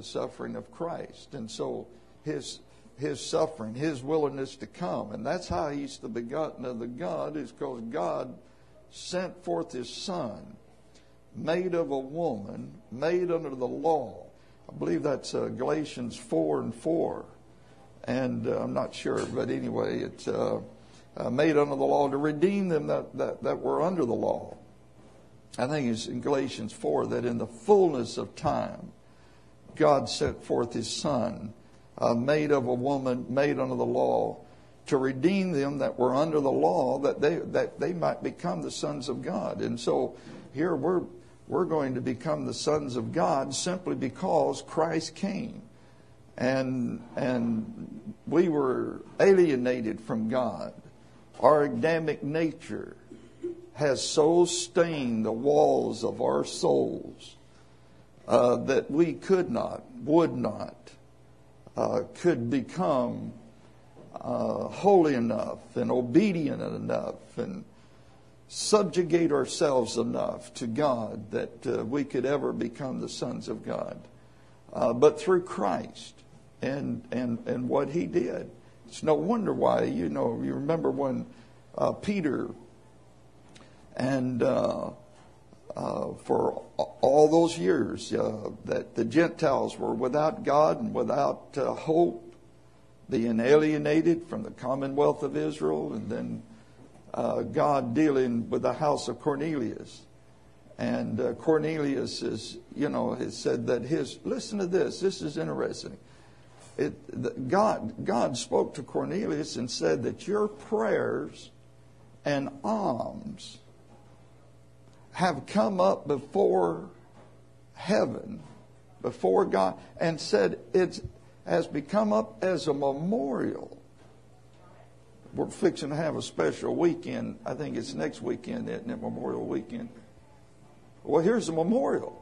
suffering of Christ. And so his suffering, his willingness to come. And that's how he's the begotten of the God, is because God sent forth his Son, made of a woman, made under the law. I believe that's Galatians 4:4. And I'm not sure, but anyway, it's made under the law to redeem them that were under the law. I think it's in Galatians 4 that in the fullness of time, God sent forth his Son, made of a woman, made under the law, to redeem them that were under the law, that they might become the sons of God. And so here we're going to become the sons of God simply because Christ came. And we were alienated from God. Our Adamic nature has so stained the walls of our souls that we could not, would not, could become holy enough and obedient enough and subjugate ourselves enough to God that we could ever become the sons of God. But through Christ and what he did. It's no wonder why, you remember when Peter and for all those years that the Gentiles were without God and without hope, being alienated from the commonwealth of Israel, and then God dealing with the house of Cornelius. And Cornelius has said that listen to this, this is interesting. God spoke to Cornelius and said that your prayers and alms have come up before heaven, before God, and said it has become up as a memorial. We're fixing to have a special weekend. I think it's next weekend, isn't it? Memorial weekend. Well, here's a memorial,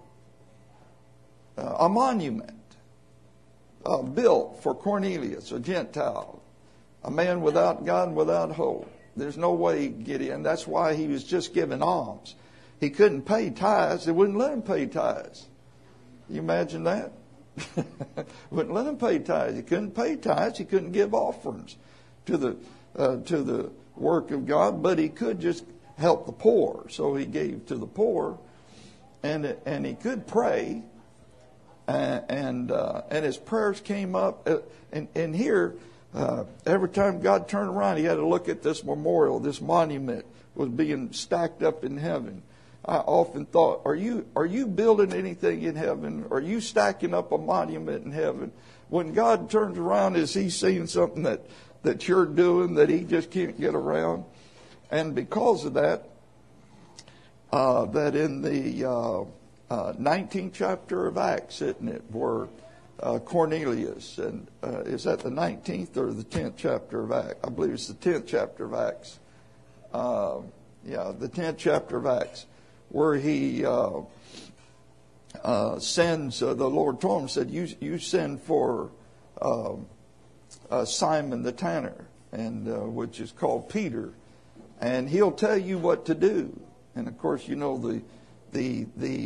a monument built for Cornelius, a Gentile, a man without God and without hope. There's no way he'd get in. That's why he was just giving alms. He couldn't pay tithes. They wouldn't let him pay tithes. You imagine that? Wouldn't let him pay tithes. He couldn't pay tithes. He couldn't give offerings to the work of God, but he could just help the poor. So he gave to the poor, and he could pray, and his prayers came up. And here, every time God turned around, he had to look at this memorial, this monument was being stacked up in heaven. I often thought, are you building anything in heaven? Are you stacking up a monument in heaven? When God turns around, is he seeing something that you're doing that he just can't get around? And because of that, that in the 19th chapter of Acts, isn't it, where Cornelius, and is that the 19th or the 10th chapter of Acts? I believe it's the 10th chapter of Acts. The 10th chapter of Acts, where he sends, the Lord told him, said, you send for Simon the tanner, and which is called Peter, and he'll tell you what to do. And of course, the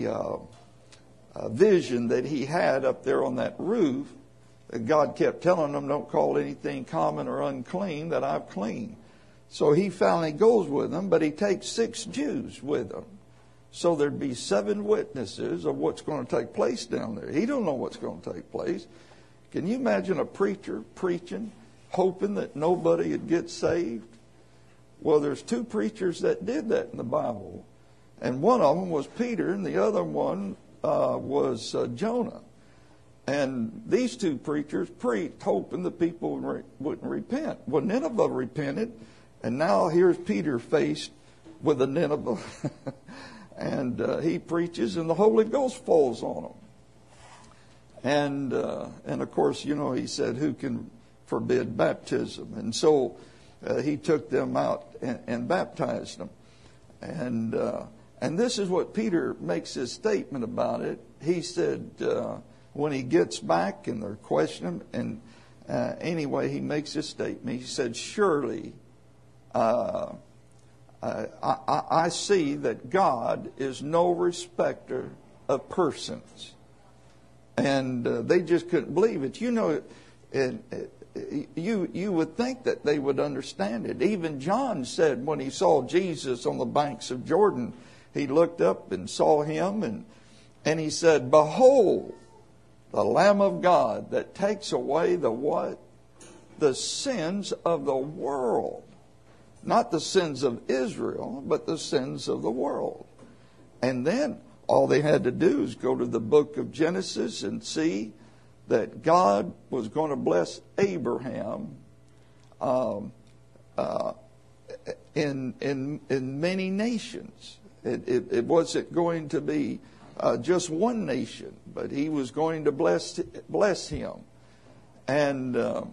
vision that he had up there on that roof, God kept telling him, don't call anything common or unclean that I've cleaned. So he finally goes with them, but he takes 6 Jews with him. So there'd be 7 witnesses of what's going to take place down there. He don't know what's going to take place. Can you imagine a preacher preaching, hoping that nobody would get saved? Well, there's 2 preachers that did that in the Bible. And one of them was Peter, and the other one was Jonah. And these 2 preachers preached, hoping the people wouldn't repent. Well, Nineveh repented, and now here's Peter faced with a Nineveh. And he preaches, and the Holy Ghost falls on him. And of course, he said, who can forbid baptism? And so he took them out and baptized them. And this is what Peter makes his statement about it. He said, when he gets back and they're questioning him, and anyway, he makes his statement. He said, surely I see that God is no respecter of persons. And they just couldn't believe it. You know, you would think that they would understand it. Even John said when he saw Jesus on the banks of Jordan, he looked up and saw him, and he said, "Behold, the Lamb of God that takes away the what? The sins of the world." Not the sins of Israel, but the sins of the world. And then all they had to do is go to the book of Genesis and see that God was going to bless Abraham in many nations. It wasn't going to be just one nation, but he was going to bless him. And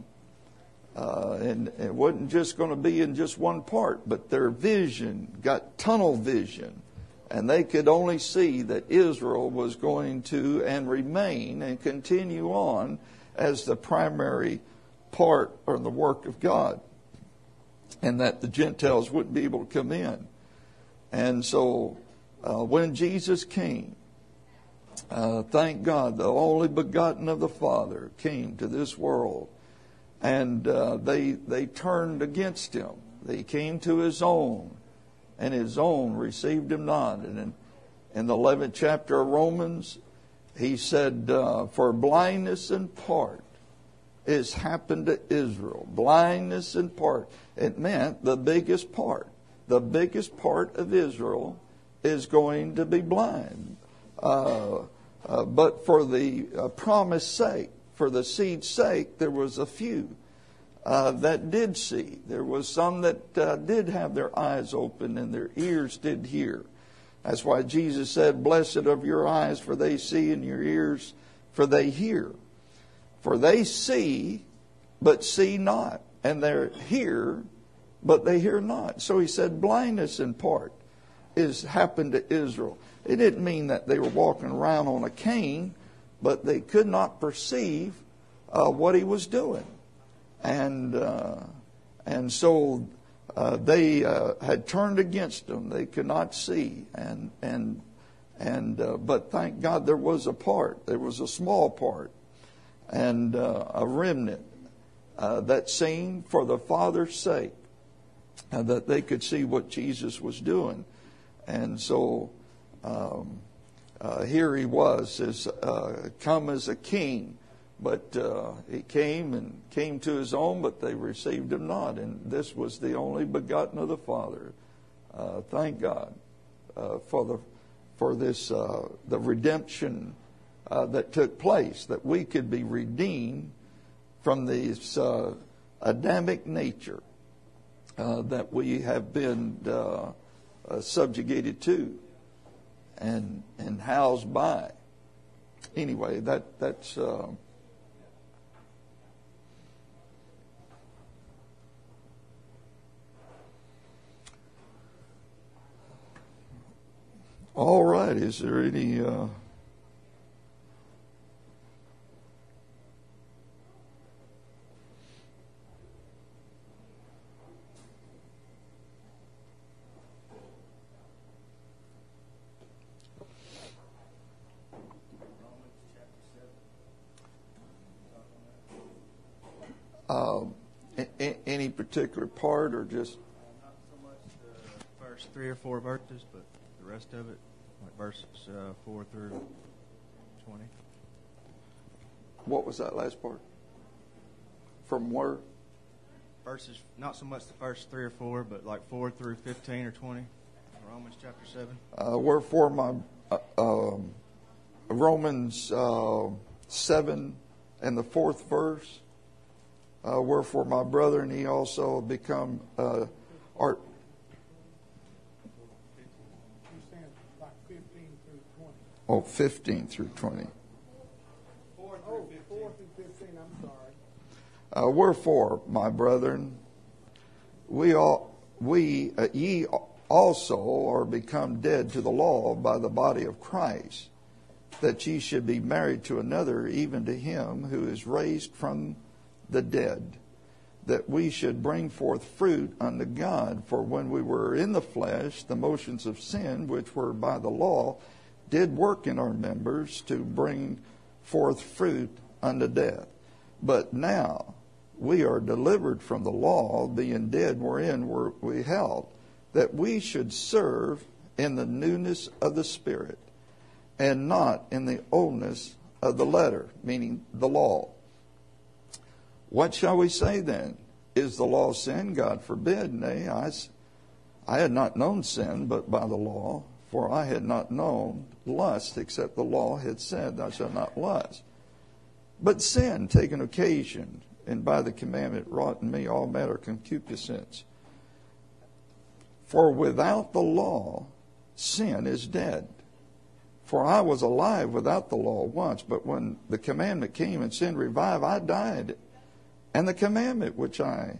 it wasn't just going to be in just one part, but their vision got tunnel vision. And they could only see that Israel was going to and remain and continue on as the primary part or the work of God, and that the Gentiles wouldn't be able to come in. And so when Jesus came, thank God, the only begotten of the Father came to this world, and they turned against him. They came to his own, and his own received him not. And in the 11th chapter of Romans, he said, for blindness in part is happened to Israel. Blindness in part. It meant the biggest part. The biggest part of Israel is going to be blind. But for the promise sake, for the seed's sake, there was a few that did see. There was some that did have their eyes open and their ears did hear. That's why Jesus said, "Blessed are your eyes, for they see, and your ears, for they hear. For they see, but see not, and they hear, but they hear not." So he said, blindness in part is happened to Israel. It didn't mean that they were walking around on a cane, but they could not perceive what he was doing. And so they had turned against him. They could not see. But thank God there was a part. There was a small part and a remnant that seen for the Father's sake, that they could see what Jesus was doing. And so here he was, come as a king. But he came to his own, but they received him not. And this was the only begotten of the Father. Thank God for this the redemption that took place, that we could be redeemed from this Adamic nature that we have been subjugated to and housed by. Anyway, that's. All right. Is there any any particular part, or just not so much the first 3 or 4 verses, but the rest of it, like verses 4 through 20. What was that last part? From where? Verses, not so much the first 3 or 4, but like 4 through 15 or 20. Romans chapter 7. Wherefore my Romans 7 and the 4th verse. Wherefore my brethren, ye also become art. Like 15 through 20. Oh, 15 through 20. 4 through 15, I'm sorry. Wherefore, my brethren, ye also are become dead to the law by the body of Christ, that ye should be married to another, even to him who is raised from the dead, that we should bring forth fruit unto God. For when we were in the flesh, the motions of sin, which were by the law, did work in our members to bring forth fruit unto death. But now we are delivered from the law, being dead wherein were we held, that we should serve in the newness of the Spirit, and not in the oldness of the letter, meaning the law. What shall we say then? Is the law sin? God forbid. Nay, I had not known sin but by the law, for I had not known lust, except the law had said, thou shalt not lust. But sin, taking occasion, and by the commandment wrought in me all manner of concupiscence. For without the law, sin is dead. For I was alive without the law once, but when the commandment came and sin revived, I died. And the commandment which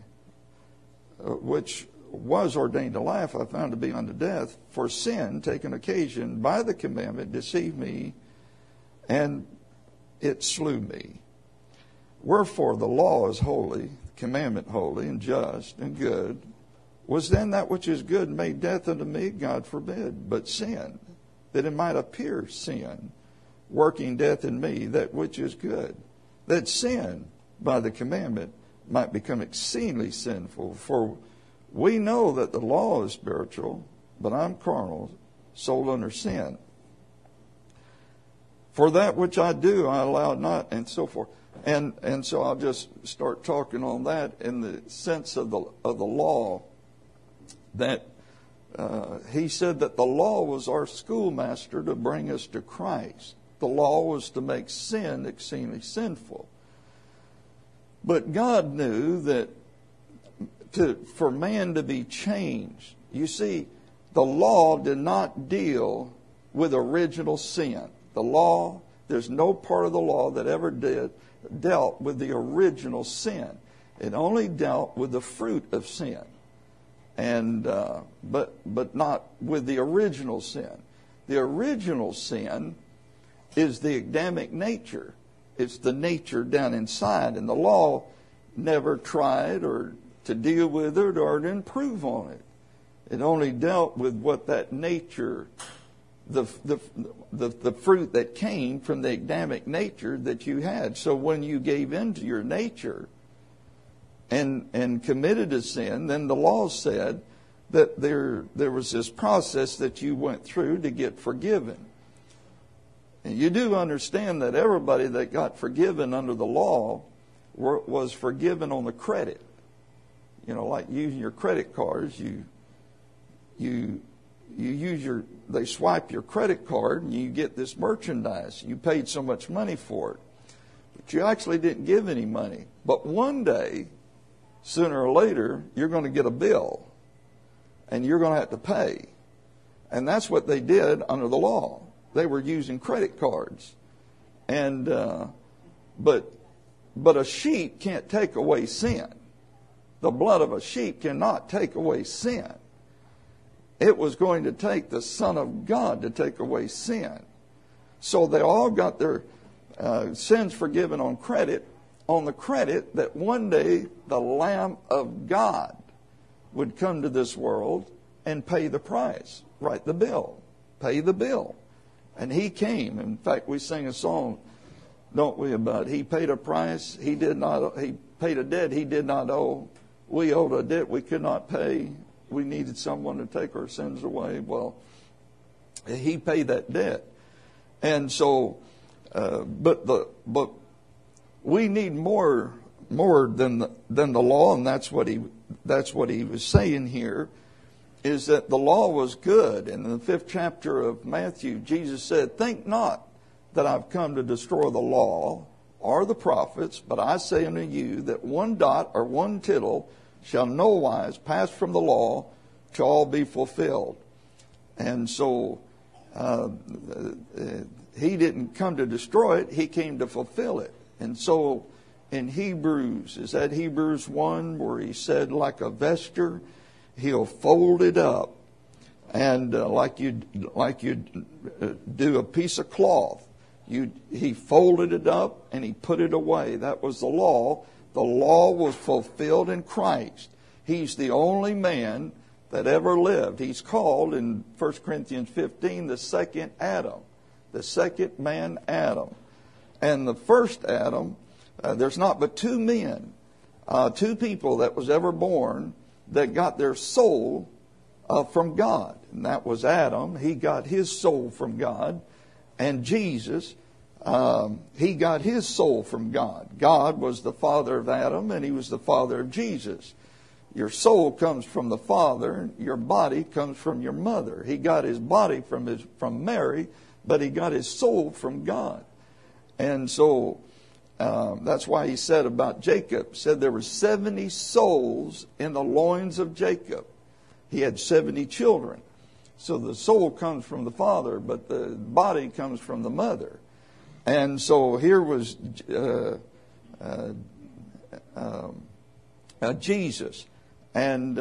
was ordained to life, I found to be unto death. For sin, taking occasion by the commandment, deceived me, and it slew me. Wherefore the law is holy, the commandment holy, and just, and good. Was then that which is good made death unto me? God forbid. But sin, that it might appear sin, working death in me, that which is good. That sin, by the commandment, might become exceedingly sinful. For we know that the law is spiritual, but I'm carnal, sold under sin. For that which I do, I allow not, and so forth. And so I'll just start talking on that in the sense of the law. That he said that the law was our schoolmaster to bring us to Christ. The law was to make sin exceedingly sinful. But God knew that for man to be changed, you see, the law did not deal with original sin. The law, there's no part of the law that ever dealt with the original sin. It only dealt with the fruit of sin, and but not with the original sin. The original sin is the Adamic nature. It's the nature down inside, and the law never tried or to deal with it or to improve on it. It only dealt with what that nature, the fruit that came from the Adamic nature that you had. So when you gave in to your nature and committed a sin, then the law said that there was this process that you went through to get forgiven. And you do understand that everybody that got forgiven under the law was forgiven on the credit. You know, like using your credit cards, they swipe your credit card and you get this merchandise. You paid so much money for it. But you actually didn't give any money. But one day, sooner or later, you're going to get a bill and you're going to have to pay. And that's what they did under the law. They were using credit cards. And but a sheep can't take away sin. The blood of a sheep cannot take away sin. It was going to take the Son of God to take away sin. So they all got their sins forgiven on the credit that one day the Lamb of God would come to this world and pay the price, write the bill, pay the bill. And he came. In fact, we sing a song, don't we, about he paid a price he paid a debt he did not owe. We owed a debt we could not pay. We needed someone to take our sins away. Well, he paid that debt. And so, but we need more than the law, and that's what he was saying here, is that the law was good. And in the 5th chapter of Matthew, Jesus said, "Think not that I've come to destroy the law or the prophets, but I say unto you that one dot or one tittle shall no wise pass from the law till all be fulfilled." And so he didn't come to destroy it, he came to fulfill it. And so in Hebrews, is that Hebrews 1 where he said, like a vesture, he'll fold it up, and like you do a piece of cloth, he folded it up and he put it away. That was the law. The law was fulfilled in Christ. He's the only man that ever lived. He's called in 1 Corinthians 15 the second Adam, the second man Adam. And the first Adam, there's not but two men, two people that was ever born that got their soul from God. And that was Adam. He got his soul from God. And Jesus, he got his soul from God. God was the father of Adam, and he was the father of Jesus. Your soul comes from the Father. Your body comes from your mother. He got his body from Mary, but he got his soul from God. And so that's why he said about Jacob, said there were 70 souls in the loins of Jacob. He had 70 children. So the soul comes from the Father, but the body comes from the mother. And so here was Jesus. And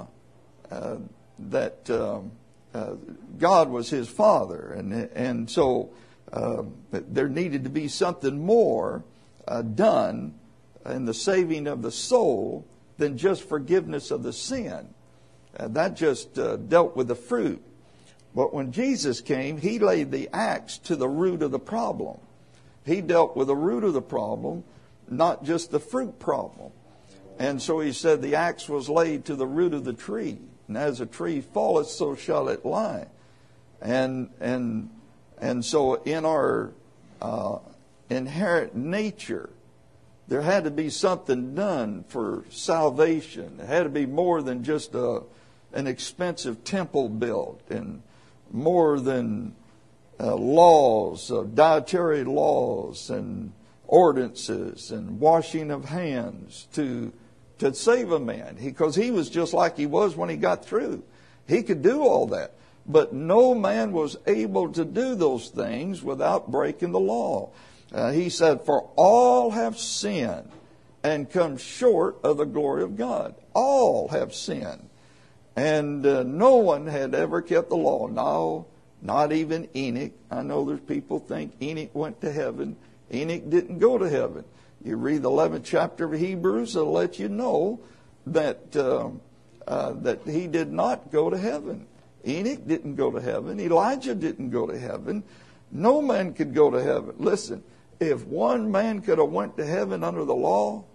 that God was his father, and so there needed to be something more done in the saving of the soul than just forgiveness of the sin. That just dealt with the fruit. But when Jesus came, he laid the axe to the root of the problem. He dealt with the root of the problem, not just the fruit problem. And so he said the axe was laid to the root of the tree. And as a tree falleth, so shall it lie. And so in our inherent nature, there had to be something done for salvation. It had to be more than just an expensive temple built, and more than laws, dietary laws and ordinances and washing of hands to save a man, because he was just like he was when he got through. He could do all that. But no man was able to do those things without breaking the law. He said, for all have sinned and come short of the glory of God. All have sinned. And no one had ever kept the law. No, not even Enoch. I know there's people think Enoch went to heaven. Enoch didn't go to heaven. You read the 11th chapter of Hebrews, it'll let you know that that he did not go to heaven. Enoch didn't go to heaven. Elijah didn't go to heaven. No man could go to heaven. Listen, if one man could have went to heaven under the law,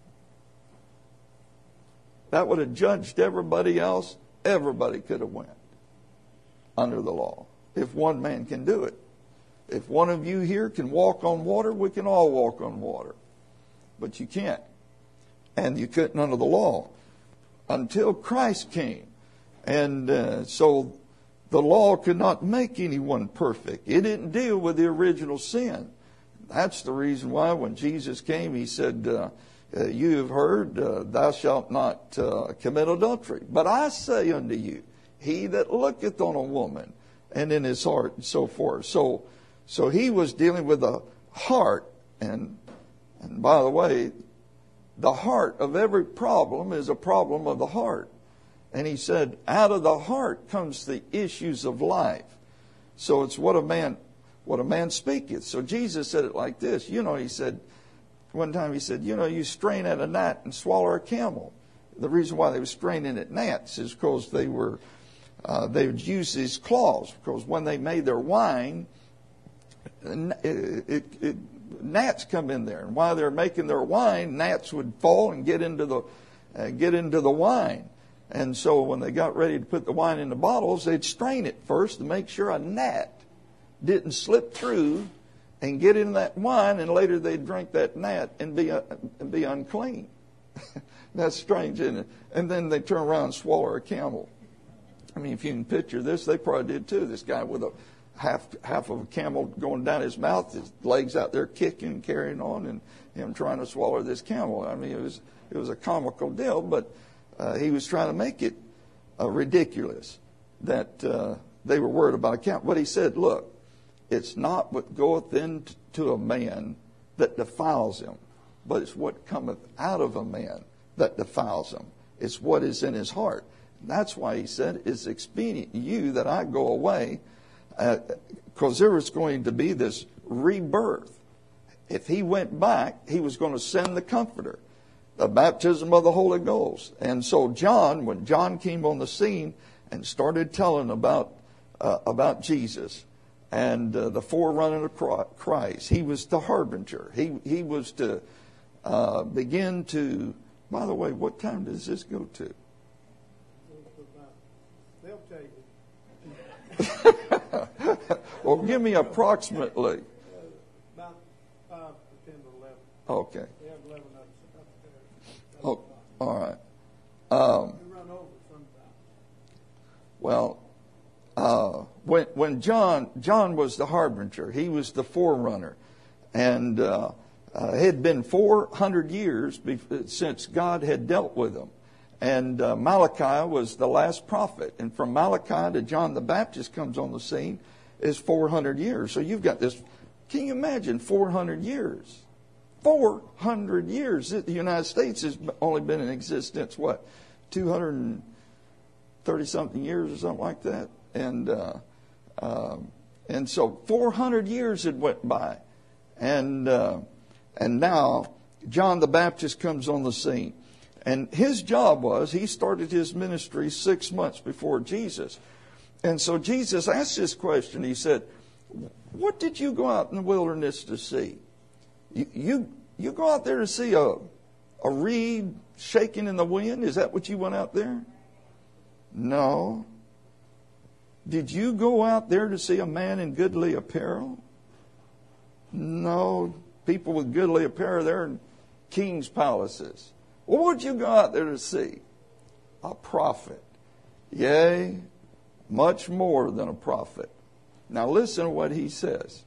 that would have judged everybody else. Everybody could have went under the law. If one man can do it. If one of you here can walk on water, we can all walk on water. But you can't. And you couldn't under the law until Christ came. And so the law could not make anyone perfect. It didn't deal with the original sin. That's the reason why when Jesus came, he said, you have heard, thou shalt not commit adultery. But I say unto you, he that looketh on a woman and in his heart and so forth. So he was dealing with the heart. And by the way, the heart of every problem is a problem of the heart. And he said, out of the heart comes the issues of life. So it's what a man speaketh. So Jesus said it like this. He said, one time he said, you strain at a gnat and swallow a camel. The reason why they were straining at gnats is because they would use these claws. Because when they made their wine, gnats come in there. And while they're making their wine, gnats would fall and get into the wine. And so when they got ready to put the wine in the bottles, they'd strain it first to make sure a gnat didn't slip through and get in that wine, and later they'd drink that gnat and be unclean. That's strange, isn't it? And then they turn around and swallow a camel. I mean, if you can picture this, they probably did too. This guy with a half of a camel going down his mouth, his legs out there kicking and carrying on, and him trying to swallow this camel. I mean, it was a comical deal, but he was trying to make it ridiculous that they were worried about a camel. But he said, look, it's not what goeth into a man that defiles him, but it's what cometh out of a man that defiles him. It's what is in his heart. That's why he said, it's expedient in you that I go away, because there was going to be this rebirth. If he went back, he was going to send the Comforter, the baptism of the Holy Ghost. And so when John came on the scene and started telling about Jesus, and the forerunner of Christ. He was the harbinger. He was to begin to. By the way, what time does this go to? They'll tell you. Well, give me approximately. About 5 to 10 to 11. Okay. We have 11 up there. Oh, all right. We run over sometimes. Well, when John was the harbinger, he was the forerunner, and it had been 400 years since God had dealt with them. And Malachi was the last prophet. And from Malachi to John the Baptist comes on the scene is 400 years. So you've got this. Can you imagine 400 years? 400 years. The United States has only been in existence, 230-something years or something like that. And so 400 years had went by. And now John the Baptist comes on the scene. And his job was, he started his ministry 6 months before Jesus. And so Jesus asked this question. He said, what did you go out in the wilderness to see? You go out there to see a reed shaking in the wind? Is that what you went out there? No. Did you go out there to see a man in goodly apparel? No. People with goodly apparel, they're in king's palaces. What would you go out there to see? A prophet. Yea, much more than a prophet. Now listen to what he says.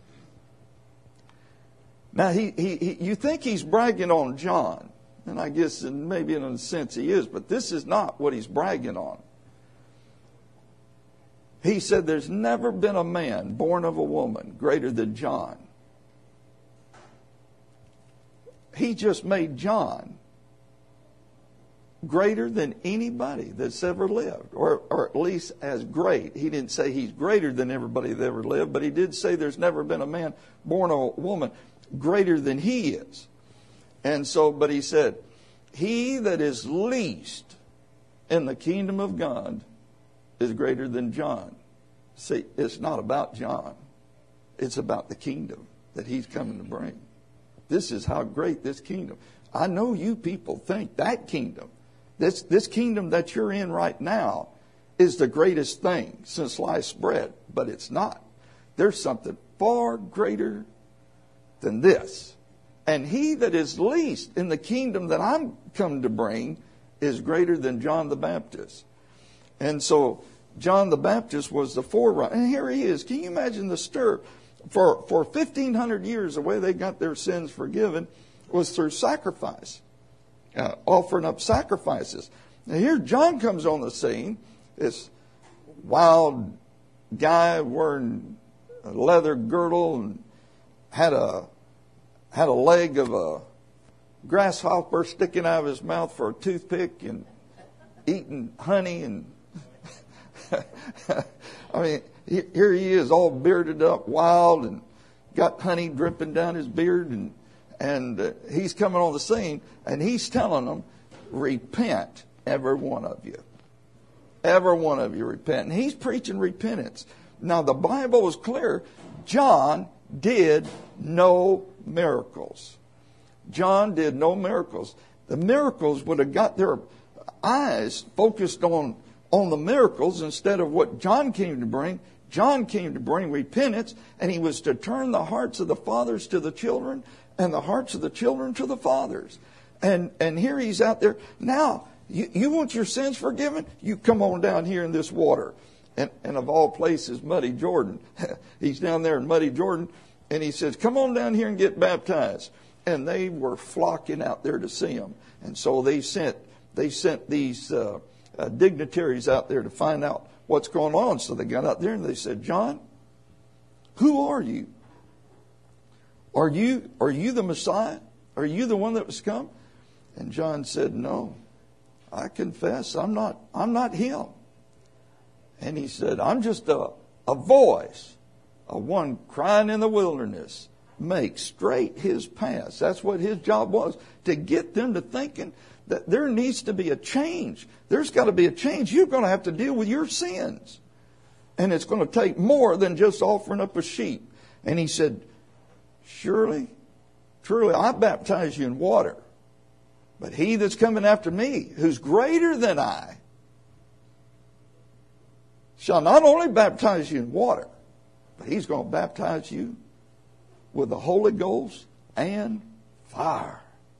Now you think he's bragging on John, and I guess maybe in a sense he is, but this is not what he's bragging on. He said there's never been a man born of a woman greater than John. He just made John greater than anybody that's ever lived, or at least as great. He didn't say he's greater than everybody that ever lived, but he did say there's never been a man born of a woman greater than he is. And so, but he said, he that is least in the kingdom of God is greater than John. See, it's not about John. It's about the kingdom that he's coming to bring. This is how great this kingdom. I know you people think that kingdom, this kingdom that you're in right now, is the greatest thing since sliced bread, but it's not. There's something far greater than this. And he that is least in the kingdom that I'm come to bring is greater than John the Baptist. And so John the Baptist was the forerunner. And here he is. Can you imagine the stir? For 1,500 years, the way they got their sins forgiven was through sacrifice. Offering up sacrifices. Now here John comes on the scene, this wild guy wearing a leather girdle and had a leg of a grasshopper sticking out of his mouth for a toothpick and eating honey. And I mean, here he is all bearded up, wild, and got honey dripping down his beard, and he's coming on the scene, and he's telling them, repent, every one of you. Every one of you repent. And he's preaching repentance. Now, the Bible is clear. John did no miracles. John did no miracles. The miracles would have got their eyes focused on the miracles instead of what John came to bring. John came to bring repentance, and he was to turn the hearts of the fathers to the children and the hearts of the children to the fathers. And here he's out there. Now, you want your sins forgiven? You come on down here in this water. And of all places, Muddy Jordan. He's down there in Muddy Jordan, and he says, come on down here and get baptized. And they were flocking out there to see him. And so they sent these dignitaries out there to find out what's going on. So they got out there and they said, John, who are you? Are you the Messiah? Are you the one that was come? And John said, no, I confess I'm not him. And he said, I'm just a voice of one crying in the wilderness, make straight his paths. That's what his job was, to get them to thinking that there needs to be a change. There's got to be a change. You're going to have to deal with your sins. And it's going to take more than just offering up a sheep. And he said, surely, truly, I baptize you in water. But he that's coming after me, who's greater than I, shall not only baptize you in water, but he's going to baptize you with the Holy Ghost and fire.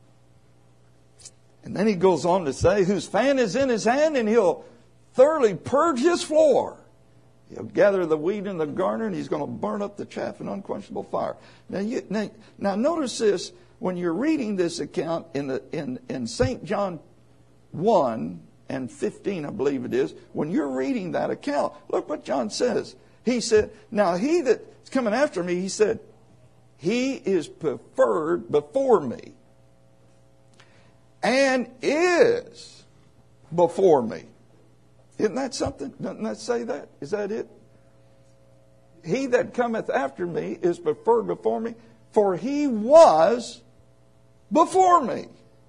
And then he goes on to say, whose fan is in his hand, and he'll thoroughly purge his floor. He'll gather the wheat in the garner, and he's going to burn up the chaff in unquenchable fire. Now notice this, when you're reading this account in St. John 1 and 15, I believe it is, when you're reading that account, look what John says. He said, now he that's coming after me, he said, he is preferred before me and is before me. Isn't that something? Doesn't that say that? Is that it? He that cometh after me is preferred before me, for he was before me.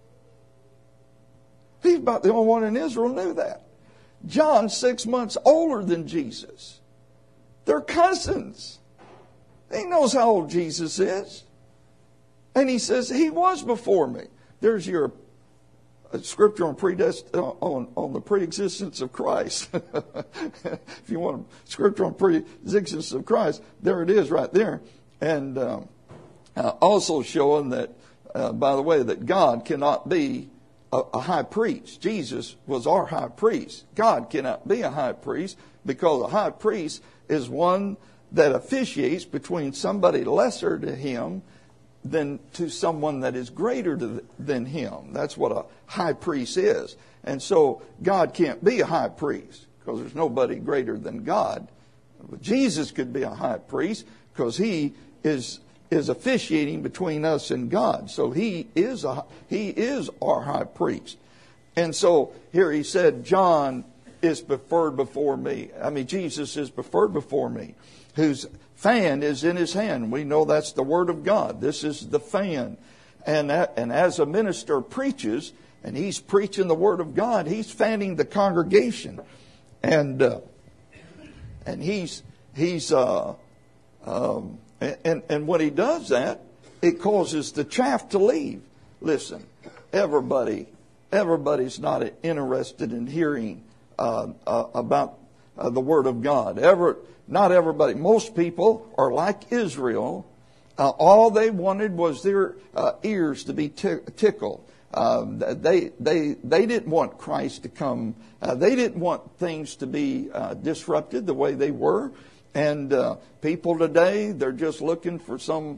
He's about the only one in Israel who knew that. John's 6 months older than Jesus. They're cousins. He knows how old Jesus is. And he says, he was before me. There's your scripture on the pre-existence of Christ. If you want a scripture on pre-existence of Christ, there it is right there. And also showing that, by the way, that God cannot be a high priest. Jesus was our high priest. God cannot be a high priest because a high priest is one that officiates between somebody lesser to him than to someone that is greater than him. That's what a high priest is. And so God can't be a high priest because there's nobody greater than God. But Jesus could be a high priest because he is officiating between us and God. So he is our high priest. And so here he said, John is preferred before me. Jesus is preferred before me, whose fan is in his hand. We know that's the Word of God. This is the fan. And as a minister preaches, and he's preaching the Word of God, he's fanning the congregation. And when he does that, it causes the chaff to leave. Listen, everybody's not interested in hearing about the Word of God. Not everybody. Most people are like Israel. All they wanted was their ears to be tickled. They didn't want Christ to come. They didn't want things to be disrupted the way they were. And people today, they're just looking for some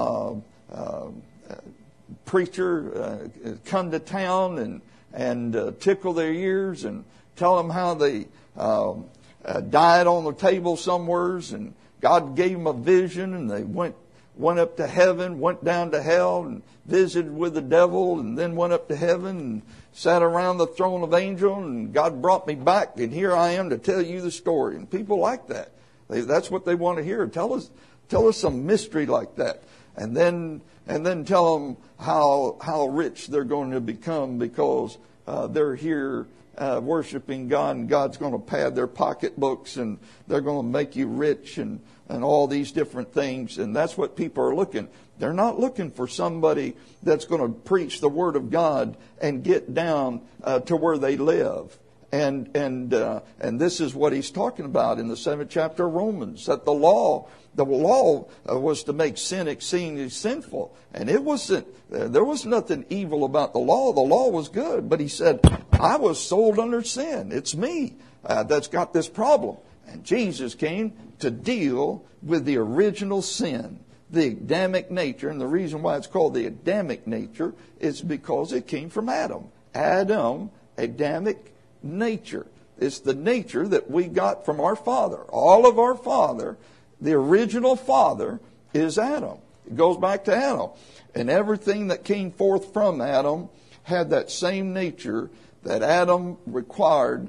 preacher come to town and tickle their ears and tell them how they died on the table somewheres, and God gave them a vision, and they went up to heaven, went down to hell, and visited with the devil, and then went up to heaven and sat around the throne of angels, and God brought me back, and here I am to tell you the story. And people like that. That's what they want to hear. Tell us some mystery like that, and then tell them how rich they're going to become because they're here worshiping God, and God's going to pad their pocketbooks, and they're going to make you rich, and all these different things. And that's what people are looking. They're not looking for somebody that's going to preach the Word of God and get down to where they live. And this is what he's talking about in the 7th chapter of Romans, that the law was to make sin exceedingly sinful. And there was nothing evil about the law. The law was good. But he said, I was sold under sin. It's me that's got this problem. And Jesus came to deal with the original sin, the Adamic nature. And the reason why it's called the Adamic nature is because it came from Adam. Adamic nature. It's the nature that we got from our father. All of our father, the original father, is Adam. It goes back to Adam. And everything that came forth from Adam had that same nature that Adam required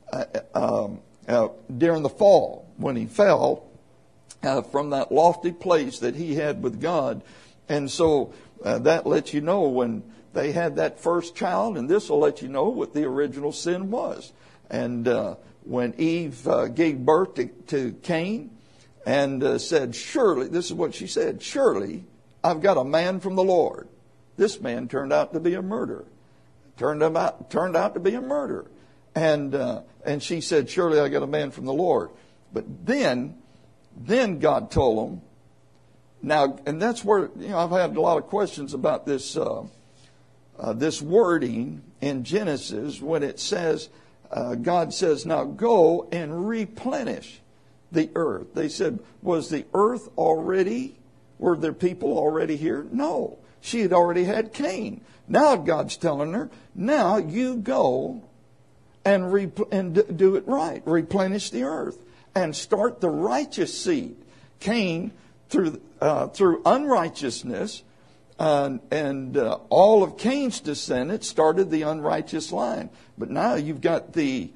during the fall, when he fell from that lofty place that he had with God. And so that lets you know when they had that first child, and this will let you know what the original sin was. And when Eve gave birth to Cain and said, surely, this is what she said, surely I've got a man from the Lord. This man turned out to be a murderer. Turned out to be a murderer. And she said, surely I got a man from the Lord. But then God told him, now, and that's where, I've had a lot of questions about this, this wording in Genesis when it says, God says, now go and replenish the earth. They said, was the earth already, were there people already here? No. She had already had Cain. Now God's telling her, now you go and do it right. Replenish the earth and start the righteous seed. Cain, through unrighteousness, and all of Cain's descendants started the unrighteous line. But now you've got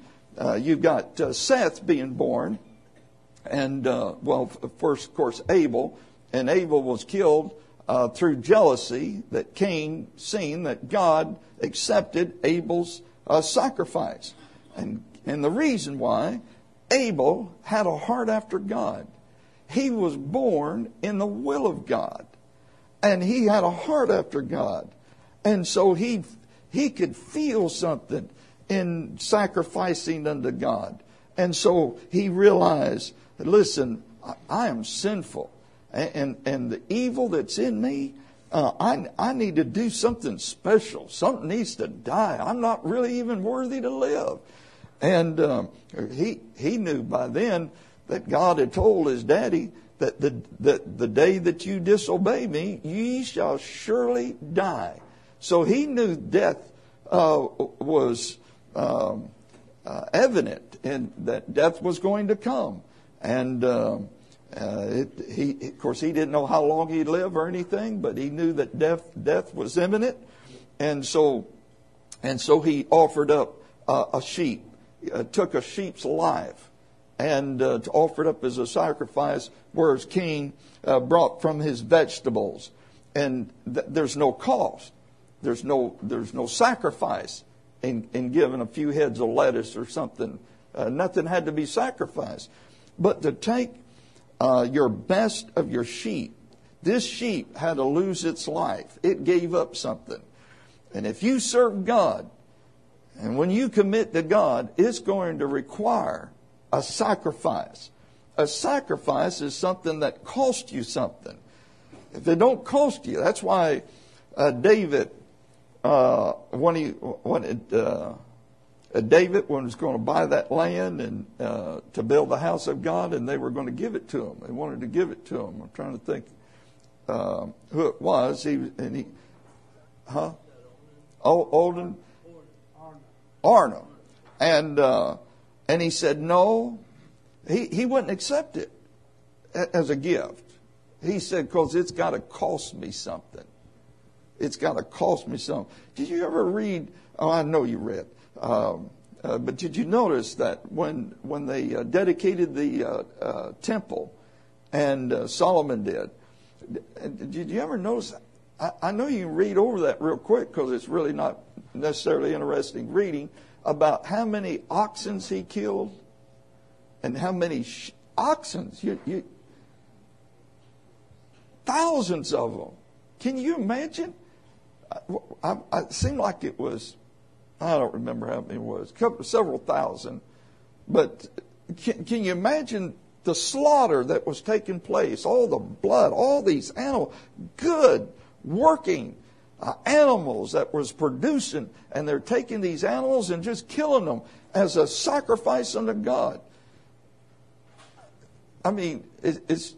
Seth being born, and first of course Abel, and Abel was killed through jealousy that Cain seen that God accepted Abel's sacrifice, and the reason why Abel had a heart after God. He was born in the will of God. And he had a heart after God. And so he could feel something in sacrificing unto God. And so he realized, listen, I am sinful. And the evil that's in me, I need to do something special. Something needs to die. I'm not really even worthy to live. And he knew by then that God had told his daddy that the day that you disobey me, ye shall surely die. So he knew death was evident, and that death was going to come. And of course, he didn't know how long he'd live or anything, but he knew that death was imminent. And so he offered up a sheep, took a sheep's life, and offered up as a sacrifice, whereas Cain brought from his vegetables. And there's no cost. There's no sacrifice in giving a few heads of lettuce or something. Nothing had to be sacrificed. But to take your best of your sheep, this sheep had to lose its life. It gave up something. And if you serve God, and when you commit to God, it's going to require a sacrifice. A sacrifice is something that costs you something. If it don't cost you, that's why David, when he was going to buy that land and to build the house of God, and they were going to give it to him. They wanted to give it to him. I'm trying to think who it was. Olden Arna. And he said no. He wouldn't accept it as a gift. He said, because it's got to cost me something. It's got to cost me something. Did you ever read? Oh, I know you read. But did you notice that when they dedicated the temple, and Solomon did you ever notice? I know you can read over that real quick because it's really not necessarily interesting reading about how many oxen he killed and how many oxen. Thousands of them. Can you imagine? It seemed like it was, I don't remember how many it was, several thousand. But can you imagine the slaughter that was taking place? All the blood, all these animals, good, working animals that was producing, and they're taking these animals and just killing them as a sacrifice unto God. I mean, it's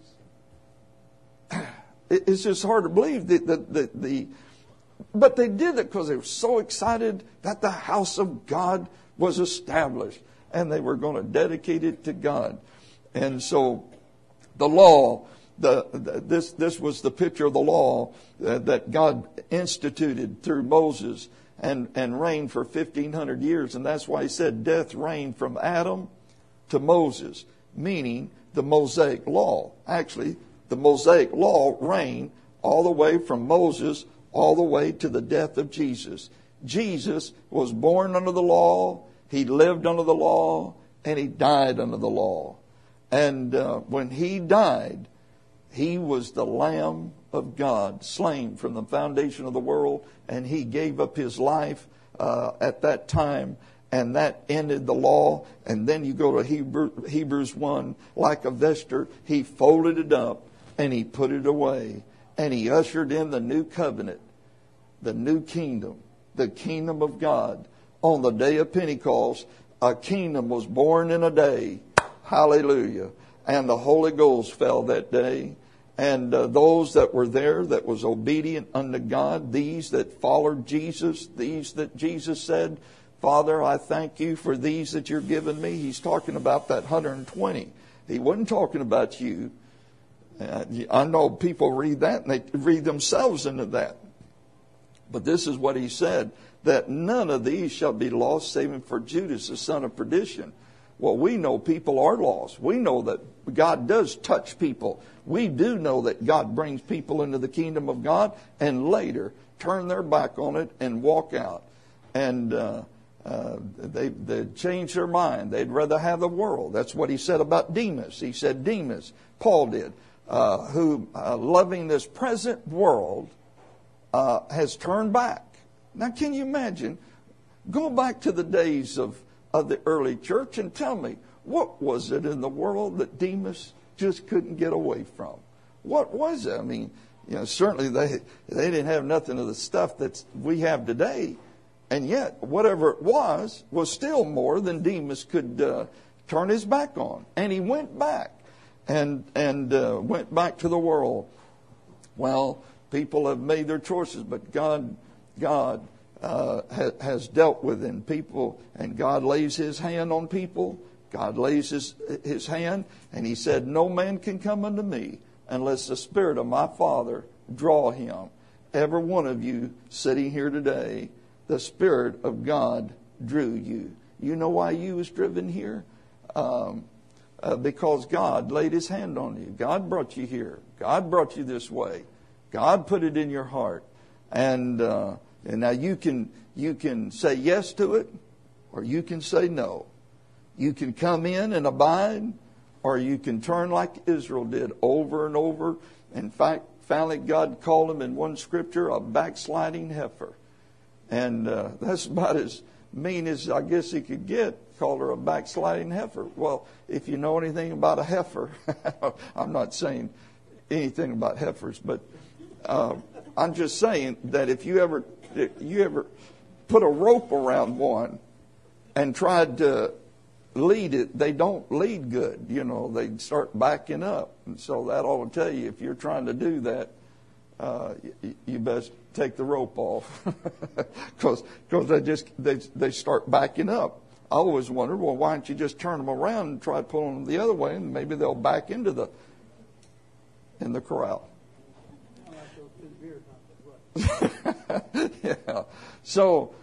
just hard to believe but they did it because they were so excited that the house of God was established and they were going to dedicate it to God. And so the law, this was the picture of the law that God instituted through Moses and reigned for 1,500 years. And that's why he said death reigned from Adam to Moses, meaning the Mosaic law. Actually, the Mosaic law reigned all the way from Moses all the way to the death of Jesus. Jesus was born under the law. He lived under the law. and he died under the law. And when he died, he was the Lamb of God, slain from the foundation of the world, and he gave up his life at that time, and that ended the law. And then you go to Hebrews 1, like a vesture, he folded it up and he put it away, and he ushered in the new covenant, the new kingdom, the kingdom of God. On the day of Pentecost, a kingdom was born in a day. Hallelujah. And the Holy Ghost fell that day. And those that were there that was obedient unto God, these that followed Jesus, these that Jesus said, Father, I thank you for these that you're giving me. He's talking about that 120. He wasn't talking about you. I know people read that and they read themselves into that. But this is what he said, that none of these shall be lost, saving for Judas, the son of perdition. Well, we know people are lost. We know that God does touch people. We do know that God brings people into the kingdom of God and later turn their back on it and walk out. And they change their mind. They'd rather have the world. That's what he said about Demas. He said Demas, Paul did, who loving this present world has turned back. Now, can you imagine? Go back to the days of the early church and tell me, what was it in the world that Demas just couldn't get away from? What was it? I mean, certainly they didn't have nothing of the stuff that we have today. And yet, whatever it was still more than Demas could turn his back on. And he went back and went back to the world. Well, people have made their choices, but God has dealt with them. People, and God lays his hand on people. God lays his hand, and he said, no man can come unto me unless the Spirit of my Father draw him. Every one of you sitting here today, the Spirit of God drew you. You know why you was driven here? Because God laid his hand on you. God brought you here. God brought you this way. God put it in your heart. And now you can say yes to it, or you can say no. You can come in and abide, or you can turn like Israel did over and over. In fact, finally God called him in one scripture a backsliding heifer. And that's about as mean as I guess he could get, called her a backsliding heifer. Well, if you know anything about a heifer, I'm not saying anything about heifers, but I'm just saying that if you ever put a rope around one and tried to lead it, they don't lead good. They start backing up. And so that ought to tell you, if you're trying to do that, you best take the rope off, because they start backing up. I always wondered, well, why don't you just turn them around and try pulling them the other way, and maybe they'll back into the corral. Yeah. So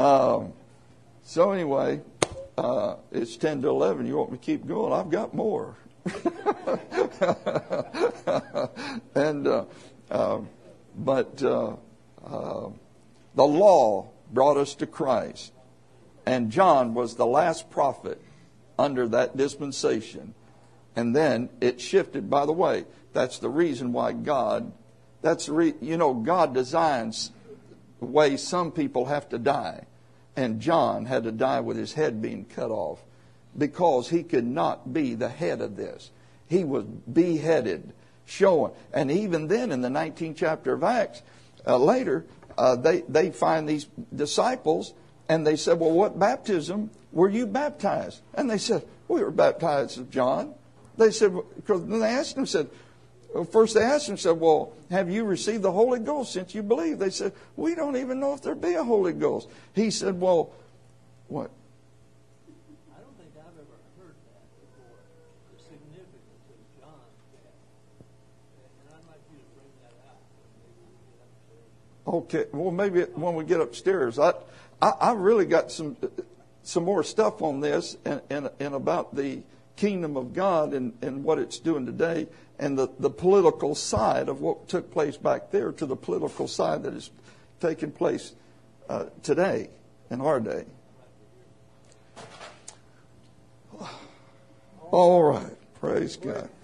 anyway, it's 10 to 11. You want me to keep going? I've got more. But the law brought us to Christ, and John was the last prophet under that dispensation. And then it shifted. By the way, that's the reason why God designs the way some people have to die. And John had to die with his head being cut off, because he could not be the head of this. He was beheaded, showing. And even then, in the 19th chapter of Acts, later, they find these disciples, and they said, well, what baptism were you baptized? And they said, we were baptized of John. They said, because they asked him, first they asked him, said, well, have you received the Holy Ghost since you believe? They said, we don't even know if there be a Holy Ghost. He said, well, what? I don't think I've ever heard that before, the significance of John's death. And I'd like you to bring that out. Okay, well, maybe when we get upstairs. I really got some more stuff on this and about the kingdom of God and what it's doing today, and the political side of what took place back there to the political side that is taking place today, in our day. All right. Praise God.